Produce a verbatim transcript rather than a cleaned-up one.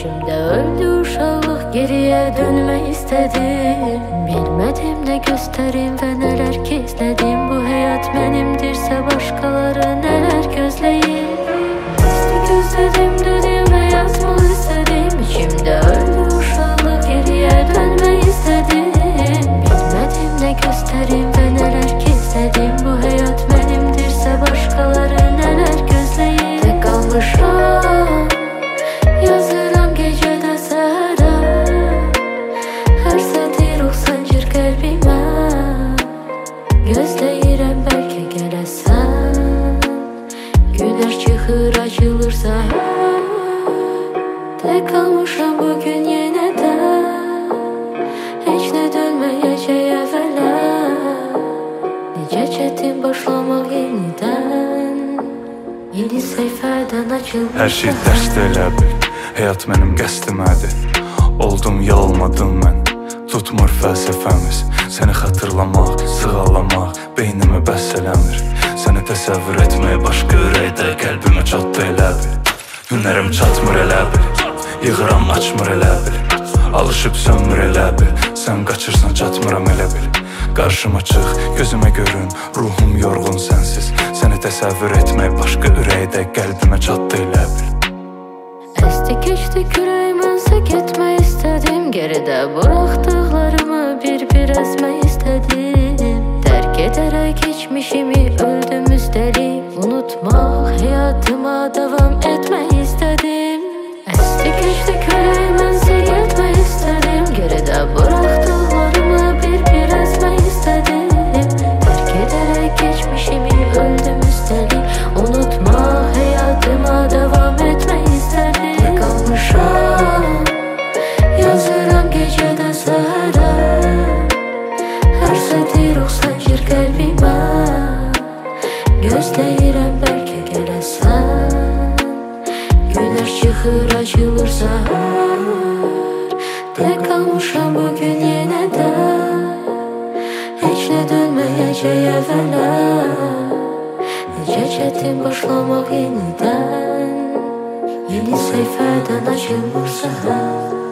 İçimde öldü uşaqlıq, geriye dönme istedim. Bilmedim ne gösterim ve neler gizledim. Bu hayat benimdirse başkaları neler gözleyir. Nesli gözledim dedim ve yazmak istedim. İçimde öldü uşaqlıq, geriye dönme istedim. Bilmedim ne gösterim ve neler gizledim. Bu hayat benimdirse başkaları neler gözleyir. Tek kalmışam, yazıram gecede səhərə. Her saati ruh sancır kalbime. Gözləyirəm belki gələsən. Güneş çıxır açılır səhər. Tek kalmışam bugün yenə də. Heç nə dönməyəcək əvvələ. Necə çətin başlamaq yenidən. Yeni sayfadan açılmışam. Her şey dərsdə elə bil, həyat mənim qəsdimədir. Oldum ya olmadım mən, tutmur fəlsəfəmiz. Səni xatırlamaq, sığalamaq beynimi bəs eləmir. Səni təsəvvür etmək başqa ürəkdə qəlbimə çatdı elə bil. Hünərim çatmır elə bil, yığıram açmır elə bil. Alışıb sönmür elə bil, sən qaçırsan çatmıram elə bil. Qarşıma çıx, gözümə görün, ruhum yorğun sənsiz. Səni təsəvvür etmək başqa ürəkdə qəlbimə çatdı elə bil. Əsti keçdi kürəyimənsə getmək istədim. Geridə bıraktıqlarımı bir-bir əzmək istədim. Tərk edərək keçmişimi öldüm üstəlik. Unutmaq, həyatıma davam etmək istədim. Əsti keçdi kürəyimənsə getmək istədim. Geridə bıraktıqlarımı bir-bir əzmək istədim. Tərk edərək keçmişimi öldüm üstəlik. Unutmaq, həyatıma davam etmək istədim. Tek kalmışam, yazıram gecədə səhərə. Hər saati ruh sancır qəlbimə. Gözləyirəm bəlkə gələsən. Güneş çıxır açılır səhər. Tek kalmışam bugün yenə də. Heç nə dönməyəcək əvvələ. Necə çətin başlamaq yenidən. Yeni sayfadan açılır səhər.